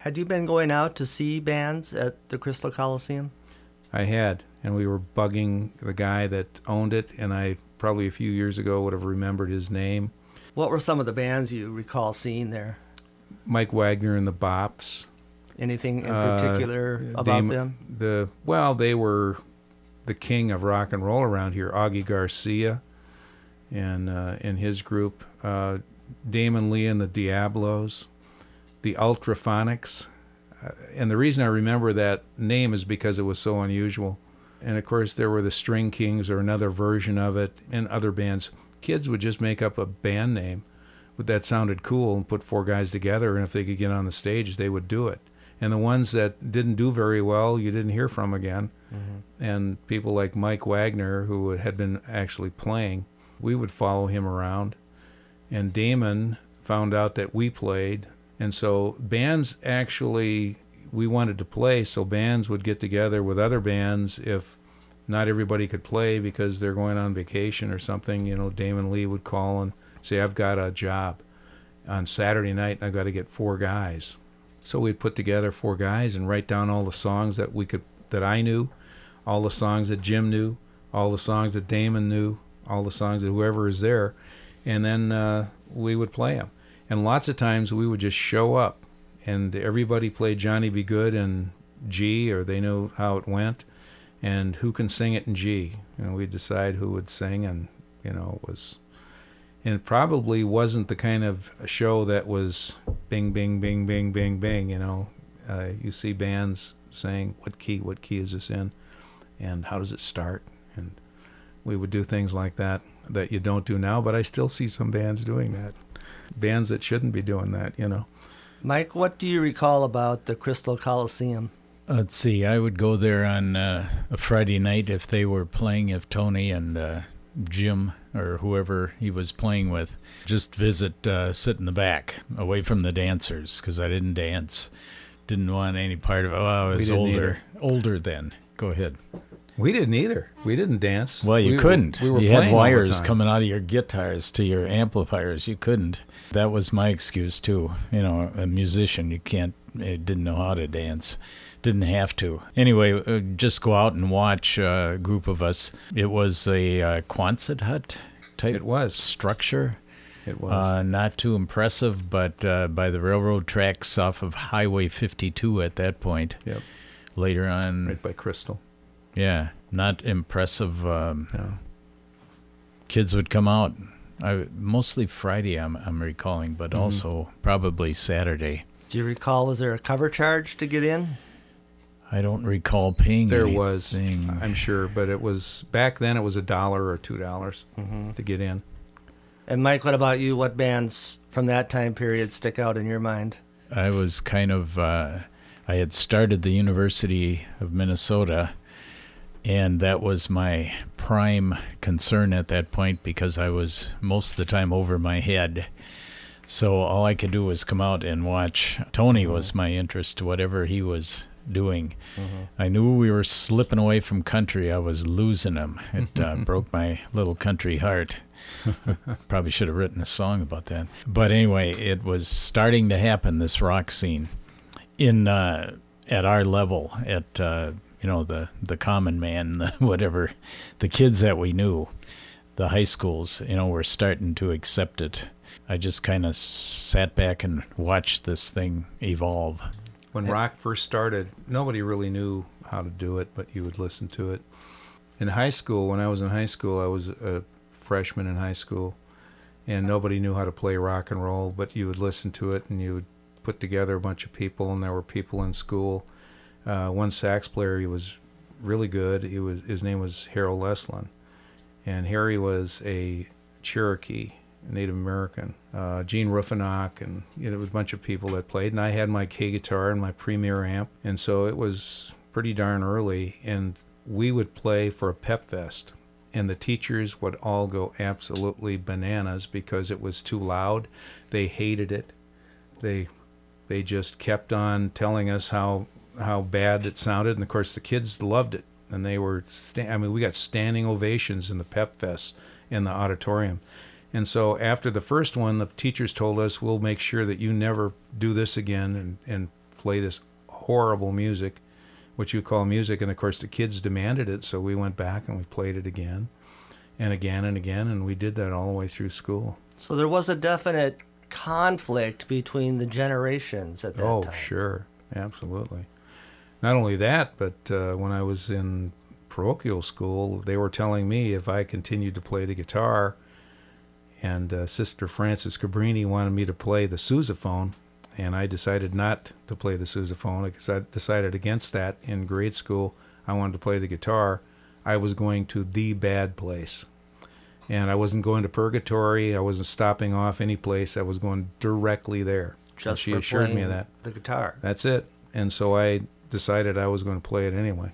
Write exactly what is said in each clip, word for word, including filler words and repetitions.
Had you been going out to see bands at the Crystal Coliseum? I had, and we were bugging the guy that owned it, and I probably a few years ago would have remembered his name. What were some of the bands you recall seeing there? Mike Wagner and the Bops. Anything in particular uh, about they, them? The well, they were the king of rock and roll around here. Augie Garcia and uh, and his group, uh, Damon Lee and the Diablos, the Ultraphonics. Uh, and the reason I remember that name is because it was so unusual. And of course, there were the String Kings, or another version of it, and other bands. Kids would just make up a band name that sounded cool and put four guys together, and if they could get on the stage, they would do it. And the ones that didn't do very well, you didn't hear from again. Mm-hmm. And people like Mike Wagner, who had been actually playing, we would follow him around. And Damon found out that we played, and so bands actually, we wanted to play, so bands would get together with other bands if not everybody could play because they're going on vacation or something. You know, Damon Lee would call and say, I've got a job on Saturday night and I've got to get four guys. So we'd put together four guys and write down all the songs that we could, that I knew, all the songs that Jim knew, all the songs that Damon knew, all the songs that whoever is there, and then uh, we would play them. And lots of times we would just show up and everybody played Johnny Be Good in G, or they knew how it went, and who can sing it in G. You know, we'd decide who would sing, and, you know, it was... And it probably wasn't the kind of show that was bing, bing, bing, bing, bing, bing, you know. Uh, you see bands saying, what key, what key is this in? And how does it start? And we would do things like that that you don't do now, but I still see some bands doing that. Bands that shouldn't be doing that, you know. Mike, what do you recall about the Crystal Coliseum? Let's see, I would go there on uh, a Friday night if they were playing, if Tony and... Uh, Jim or whoever he was playing with, just visit, uh, sit in the back, away from the dancers, because I didn't dance. Didn't want any part of it. Oh, I was older. Either. Older then. Go ahead. We didn't either. We didn't dance. Well, you we, couldn't. We, we were you playing had wires all coming out of your guitars to your amplifiers. You couldn't. That was my excuse, too. You know, a musician, you can't, didn't know how to dance. Didn't have to. Anyway, uh, just go out and watch uh, a group of us. It was a uh, Quonset hut type it was. structure. It was. Uh, not too impressive, but uh, by the railroad tracks off of Highway fifty-two at that point. Yep. Later on. Right by Crystal. Yeah, not impressive. Um, no. Kids would come out. I, mostly Friday, I'm, I'm recalling, but mm-hmm. also probably Saturday. Do you recall, was there a cover charge to get in? I don't recall paying there anything. was, I'm sure, but it was, back then it was a dollar or two dollars mm-hmm. to get in. And Mike, what about you? What bands from that time period stick out in your mind? I was kind of, uh, I had started the University of Minnesota, and that was my prime concern at that point because I was most of the time over my head. So all I could do was come out and watch. Tony mm-hmm. was my interest, whatever he was doing. Mm-hmm. I knew we were slipping away from country. I was losing him. It uh, broke my little country heart. Probably should have written a song about that. But anyway, it was starting to happen, this rock scene, in uh, at our level, at uh, you know the the common man, the whatever, the kids that we knew, the high schools, you know, were starting to accept it. I just kind of sat back and watched this thing evolve. When rock first started, nobody really knew how to do it, but you would listen to it. In high school, when I was in high school, I was a freshman in high school, and nobody knew how to play rock and roll, but you would listen to it, and you would put together a bunch of people, and there were people in school. Uh, one sax player, he was really good. He was his name was Harold Leslin, and Harry was a Cherokee, Native American, uh, Gene Rufinock, and you know, it was a bunch of people that played. And I had my K guitar and my Premier amp, and so it was pretty darn early. And we would play for a pep fest, and the teachers would all go absolutely bananas because it was too loud. They hated it. They they just kept on telling us how how bad it sounded, and of course the kids loved it. And they were, sta- I mean, we got standing ovations in the pep fest in the auditorium. And so after the first one, the teachers told us, we'll make sure that you never do this again and, and play this horrible music, which you call music, and of course the kids demanded it, so we went back and we played it again and again and again, and we did that all the way through school. So there was a definite conflict between the generations at that oh, time. Oh, sure. Absolutely. Not only that, but uh, when I was in parochial school, they were telling me if I continued to play the guitar, and uh, Sister Frances Cabrini wanted me to play the sousaphone, and I decided not to play the sousaphone because I decided against that in grade school. I wanted to play the guitar. I was going to the bad place. And I wasn't going to purgatory. I wasn't stopping off any place. I was going directly there. Just and she for assured me playing of that. The guitar. That's it. And so I decided I was going to play it anyway.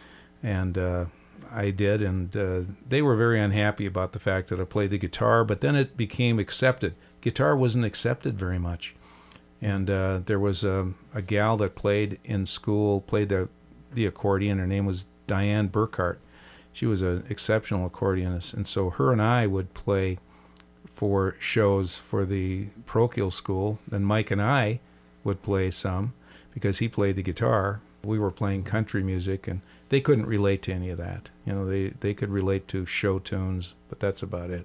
And uh, I did, and uh, they were very unhappy about the fact that I played the guitar, but then it became accepted. Guitar wasn't accepted very much. And uh, there was a, a gal that played in school, played the, the accordion. Her name was Diane Burkhart. She was an exceptional accordionist, and so her and I would play for shows for the parochial school. Then Mike and I would play some because he played the guitar. We were playing country music, and they couldn't relate to any of that. You know, they, they could relate to show tunes, but that's about it.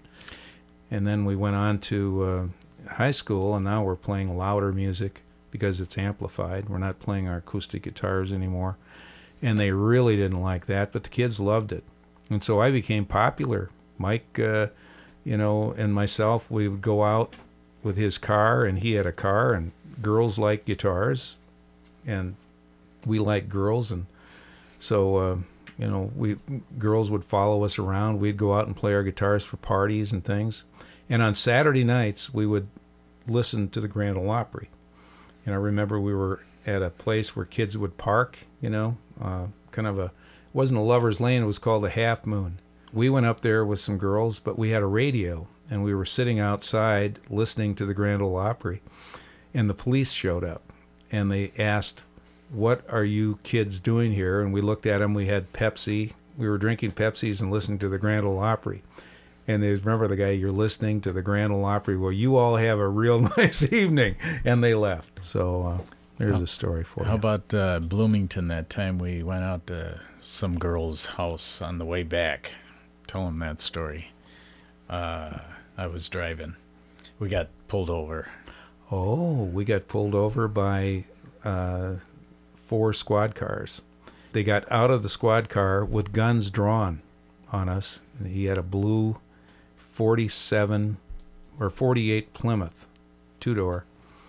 And then we went on to uh, high school, and now we're playing louder music because it's amplified. We're not playing our acoustic guitars anymore. And they really didn't like that, but the kids loved it. And so I became popular. Mike, uh, you know, and myself, we would go out with his car, and he had a car, and girls like guitars, and we like girls, and so, uh, you know, we girls would follow us around. We'd go out and play our guitars for parties and things. And on Saturday nights, we would listen to the Grand Ole Opry. And I remember we were at a place where kids would park, you know, uh, kind of a, it wasn't a lover's lane, it was called a Half Moon. We went up there with some girls, but we had a radio, and we were sitting outside listening to the Grand Ole Opry, and the police showed up, and they asked, "What are you kids doing here?" And we looked at them. We had Pepsi. We were drinking Pepsis and listening to the Grand Ole Opry. And they remember the guy, "You're listening to the Grand Ole Opry. Well, you all have a real nice evening." And they left. So uh, there's how, a story for how you. How about uh, Bloomington that time we went out to some girl's house on the way back? Tell them that story. Uh, I was driving. We got pulled over. Oh, we got pulled over by uh, four squad cars. They got out of the squad car with guns drawn on us. And he had a blue forty-seven or forty-eight Plymouth two-door,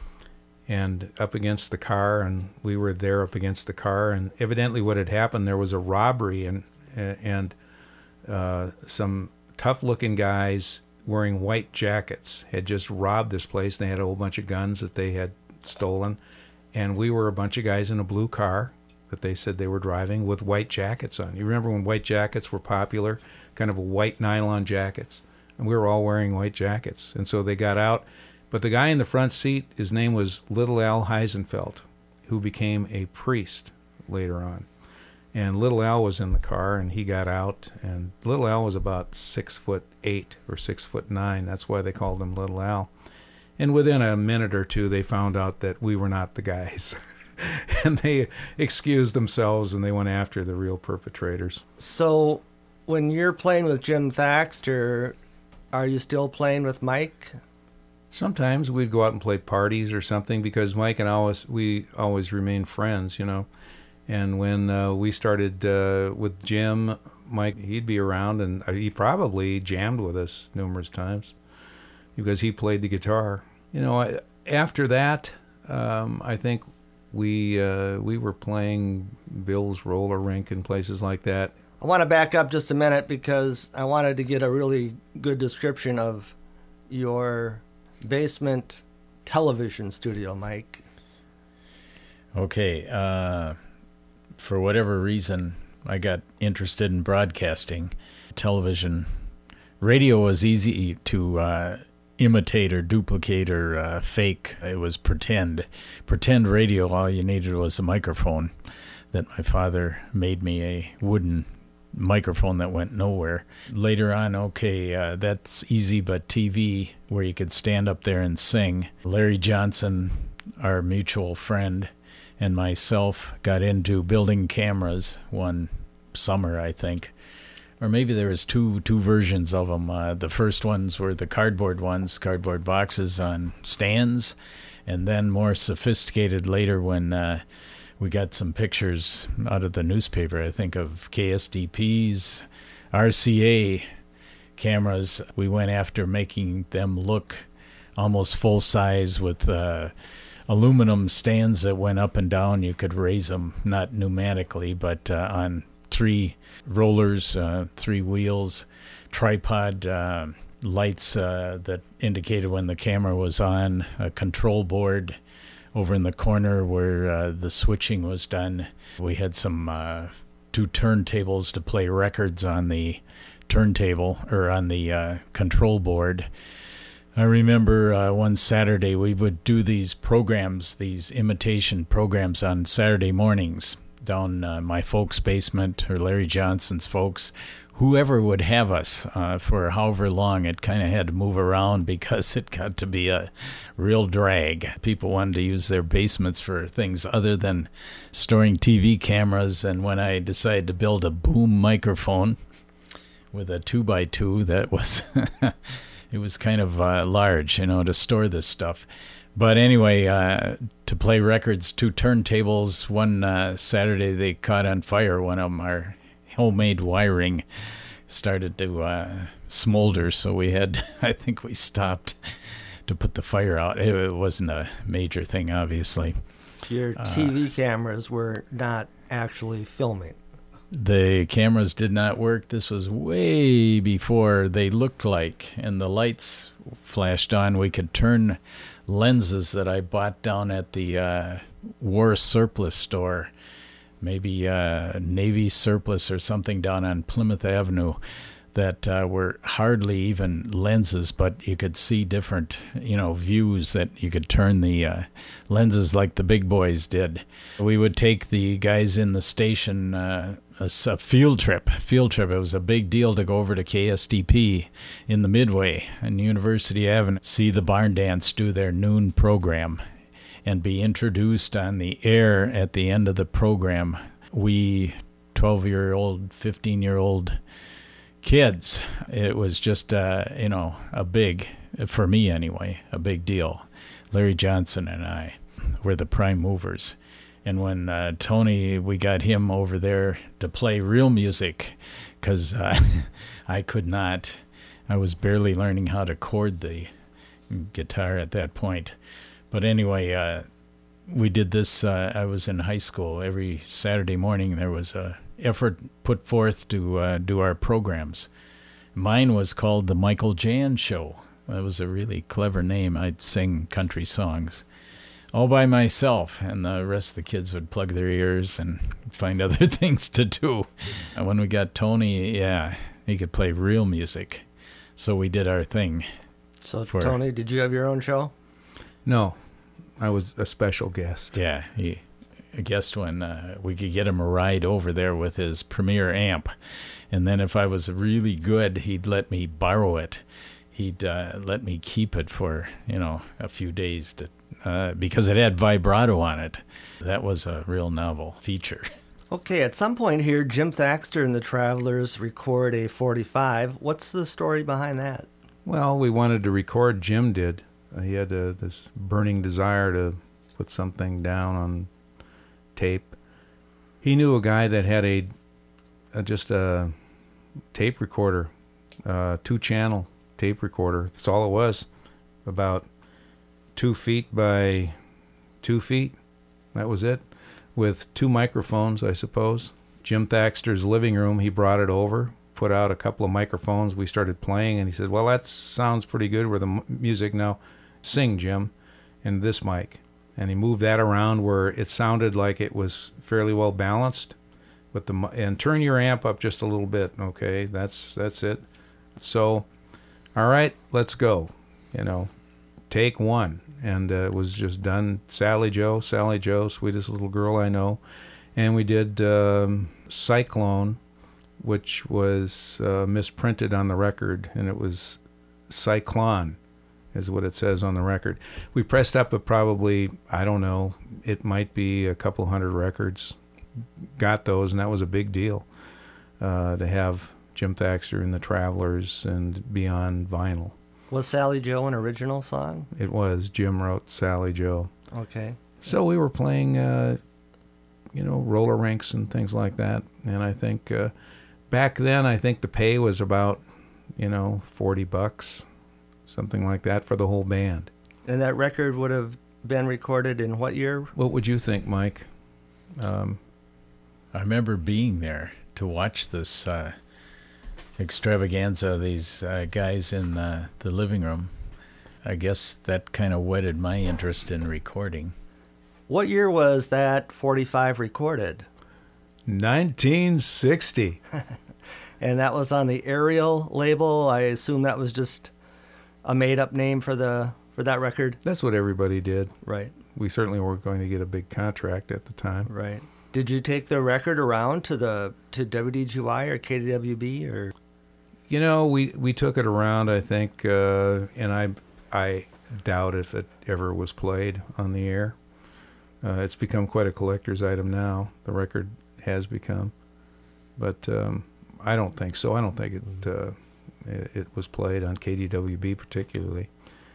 and up against the car, and we were there up against the car, and evidently what had happened, there was a robbery, and and uh, some tough-looking guys wearing white jackets had just robbed this place, and they had a whole bunch of guns that they had stolen, and we were a bunch of guys in a blue car that they said they were driving with white jackets on. You remember when white jackets were popular, kind of a white nylon jackets, and we were all wearing white jackets, and so they got out. But the guy in the front seat, his name was Little Al Heisenfeld, who became a priest later on. And Little Al was in the car, and he got out, and Little Al was about six foot eight or six foot nine. That's why they called him Little Al. And within a minute or two, they found out that we were not the guys. And they excused themselves, and they went after the real perpetrators. So when you're playing with Jim Thaxter, are you still playing with Mike? Sometimes we'd go out and play parties or something, because Mike and I always, we always remained friends, you know. And when uh, we started uh, with Jim, Mike, he'd be around, and he probably jammed with us numerous times because he played the guitar. You know, after that, um, I think we uh, we were playing Bill's roller rink and places like that. I want to back up just a minute because I wanted to get a really good description of your basement television studio, Mike. Okay. Uh, for whatever reason, I got interested in broadcasting. Television. Radio was easy to uh, imitate or duplicate or uh, fake. It was pretend. Pretend radio, all you needed was a microphone that my father made me, a wooden microphone that went nowhere. Later on, okay, uh, that's easy, but T V, where you could stand up there and sing. Larry Johnson our mutual friend and myself got into building cameras one summer, I think. Or maybe there was two two versions of them. Uh, the first ones were the cardboard ones, cardboard boxes on stands, and then more sophisticated later when uh, we got some pictures out of the newspaper, I think, of K S D P's, R C A cameras. We went after making them look almost full size with uh, aluminum stands that went up and down. You could raise them, not pneumatically, but uh, on three rollers, uh, three wheels, tripod uh, lights uh, that indicated when the camera was on, a control board over in the corner where uh, the switching was done. We had some uh, two turntables to play records on the turntable or on the uh, control board. I remember uh, one Saturday we would do these programs, these imitation programs on Saturday mornings down uh, my folks' basement, or Larry Johnson's folks. Whoever would have us uh, for however long, it kind of had to move around because it got to be a real drag. People wanted to use their basements for things other than storing T V cameras. And when I decided to build a boom microphone with a two by two, that was it was kind of uh, large, you know, to store this stuff. But anyway, uh, to play records, two turntables. One uh, Saturday they caught on fire. One of them, our homemade wiring, started to uh, smolder. So we had, I think we stopped to put the fire out. It, it wasn't a major thing, obviously. Your T V uh, cameras were not actually filming. The cameras did not work. This was way before they looked like, and the lights flashed on. We could turn lenses that I bought down at the uh, war surplus store, maybe uh, Navy surplus or something down on Plymouth Avenue, that uh, were hardly even lenses, but you could see different, you know, views that you could turn the uh, lenses like the big boys did. We would take the guys in the station uh, a, a field trip. Field trip. It was a big deal to go over to K S D P in the Midway on University Avenue, see the barn dance do their noon program, and be introduced on the air at the end of the program. We twelve-year-old, fifteen-year-old kids, it was just, uh, you know, a big, for me anyway, a big deal. Larry Johnson and I were the prime movers. And when uh, Tony, we got him over there to play real music, because uh, I could not, I was barely learning how to chord the guitar at that point. But anyway, uh, we did this, uh, I was in high school. Every Saturday morning there was a effort put forth to uh, do our programs. Mine was called The Michael Jan Show. That was a really clever name. I'd sing country songs all by myself, and the rest of the kids would plug their ears and find other things to do. And when we got Tony, yeah, he could play real music. So we did our thing. So, for, Tony, did you have your own show? No, I was a special guest. Yeah, he a guest when uh, we could get him a ride over there with his Premier amp. And then if I was really good, he'd let me borrow it. He'd uh, let me keep it for, you know, a few days to, uh, because it had vibrato on it. That was a real novel feature. Okay, at some point here, Jim Thaxter and the Travelers record a forty-five. What's the story behind that? Well, we wanted to record, Jim did. Uh, he had uh, this burning desire to put something down on tape. He knew a guy that had a, a just a tape recorder, uh, two-channel tape recorder. That's all it was, about two feet by two feet. That was it, with two microphones, I suppose. Jim Thaxter's living room, he brought it over, put out a couple of microphones. We started playing, and he said, well, that sounds pretty good with the m- music. Now, sing, Jim, and this mic. And he moved that around where it sounded like it was fairly well balanced. With the and turn your amp up just a little bit, okay? That's that's it. So, all right, let's go. You know, take one. And uh, it was just done. Sally Joe, Sally Joe, sweetest little girl I know. And we did um, Cyclone, which was uh, misprinted on the record, and it was Cyclone. is what it says on the record. We pressed up a probably, I don't know, it might be a couple hundred records. Got those, and that was a big deal uh, to have Jim Thaxter and the Travelers and be on vinyl. Was Sally Joe an original song? It was. Jim wrote Sally Joe. Okay. So we were playing, uh, you know, roller rinks and things like that. And I think uh, back then, I think the pay was about, you know, forty bucks, something like that for the whole band. And that record would have been recorded in what year? What would you think, Mike? Um, I remember being there to watch this uh, extravaganza, these uh, guys in uh, the living room. I guess that kind of whetted my interest in recording. What year was that forty-five recorded? nineteen sixty. And that was on the Ariel label. I assume that was just a made-up name for the for that record. That's what everybody did. Right. We certainly weren't going to get a big contract at the time. Right. Did you take the record around to the to W D G Y or K D W B or? You know, we, we took it around, I think, uh, and I I doubt if it ever was played on the air. Uh, it's become quite a collector's item now. The record has become, but um, I don't think so. I don't think it, uh, it it was played on K D W B particularly.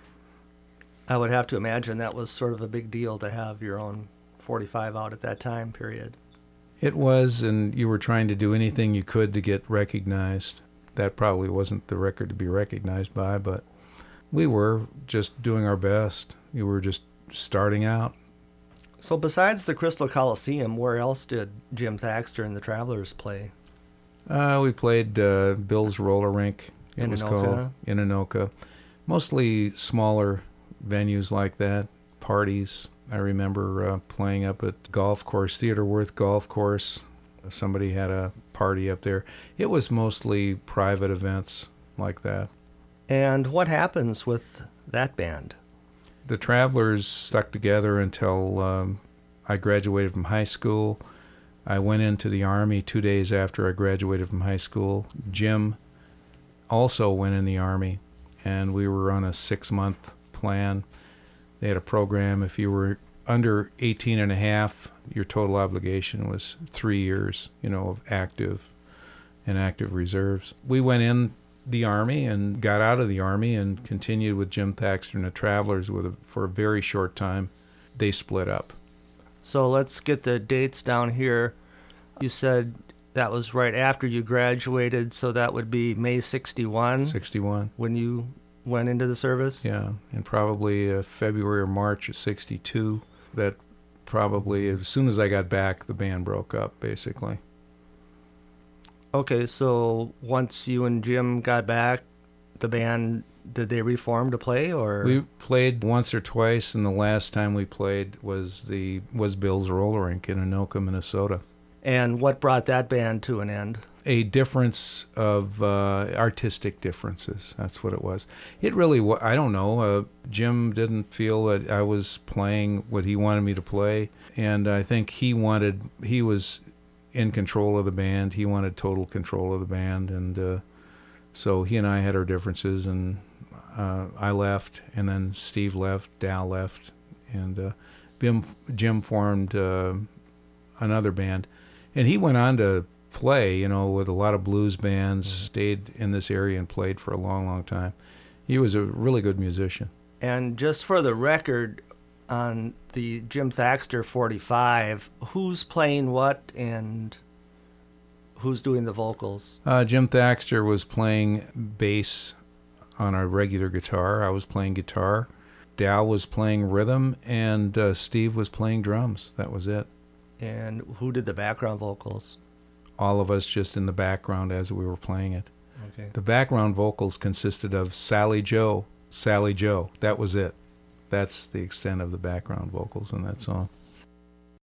I would have to imagine that was sort of a big deal to have your own forty-five out at that time period. It was, and you were trying to do anything you could to get recognized. That probably wasn't the record to be recognized by, but we were just doing our best. We were just starting out. So besides the Crystal Coliseum, where else did Jim Thaxter and the Travelers play? Uh, we played uh, Bill's Roller Rink. It In was Anoka? called in Anoka. Mostly smaller venues like that, parties. I remember uh, playing up at golf course, Theodore Wirth Golf Course. Somebody had a party up there. It was mostly private events like that. And what happens with that band? The Travelers stuck together until um, I graduated from high school. I went into the Army two days after I graduated from high school. Jim also went in the Army, and we were on a six-month plan. They had a program. If you were under eighteen and a half, your total obligation was three years, you know, of active and active reserves. We went in the Army and got out of the Army and continued with Jim Thaxter and the Travelers with a, for a very short time. They split up. So let's get the dates down here. You said that was right after you graduated, so that would be May sixty-one sixty-one. when you went into the service? Yeah, and probably uh, February or March of sixty-two. That probably, as soon as I got back, the band broke up, basically. Okay, so once you and Jim got back, the band, did they reform to play, or? We played once or twice, and the last time we played was the was Bill's Roller Rink in Anoka, Minnesota. And what brought that band to an end? A difference of uh, artistic differences. That's what it was. It really, wa- I don't know. Uh, Jim didn't feel that I was playing what he wanted me to play, and I think he wanted, he was in control of the band. He wanted total control of the band, and uh, so he and I had our differences, and uh, I left, and then Steve left, Dal left, and uh, Bim, Jim formed uh, another band, and he went on to play, you know, with a lot of blues bands, mm-hmm. stayed in this area and played for a long, long time. He was a really good musician. And just for the record, on the Jim Thaxter forty-five, who's playing what and who's doing the vocals? Uh, Jim Thaxter was playing bass on a regular guitar. I was playing guitar. Dal was playing rhythm, and uh, Steve was playing drums. That was it. And who did the background vocals? All of us just in the background as we were playing it. Okay. The background vocals consisted of Sally Joe, Sally Joe. That was it. That's the extent of the background vocals in that song.